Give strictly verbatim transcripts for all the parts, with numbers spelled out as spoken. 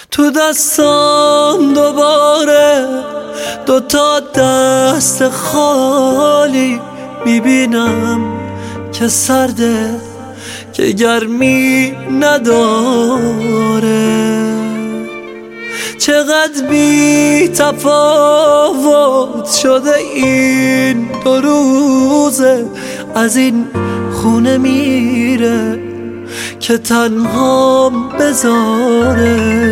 تو دستان دوباره دوتا دست خالی میبینم که سرده، که گرمی نداره. چقدر بی تفاوت شده این دو روزه، از این خونه میره که تنهام بذاره.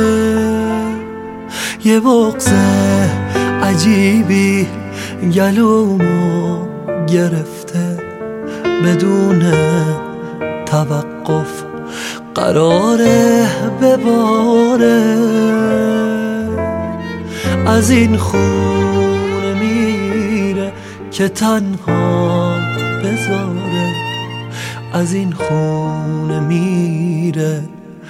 یه بغض عجیبی گلومو گرفته، بدون توقف قراره بباره. از این خونه میره که تنها بذاره، از این خونه میره.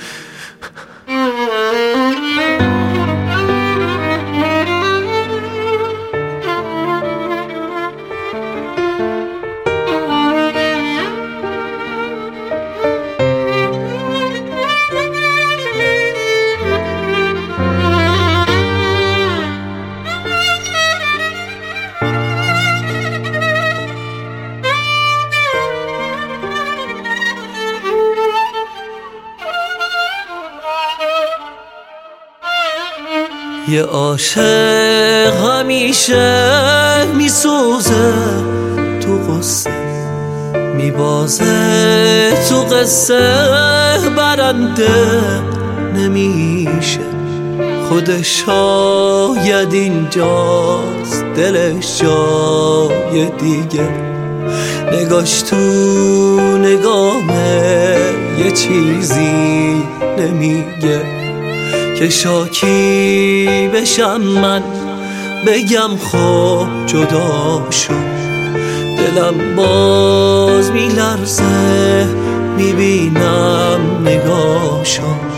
یه عاشق همیشه میسوزه تو قصه، میبازه تو قصه، برنده نمیشه. خودش شاید اینجاست، دلش جای دیگه، نگاش تو نگامه یه چیزی نمیگه. که شاکی بشم من بگم خب جدا شد، دلم باز میلرزه میبینم نگاشو.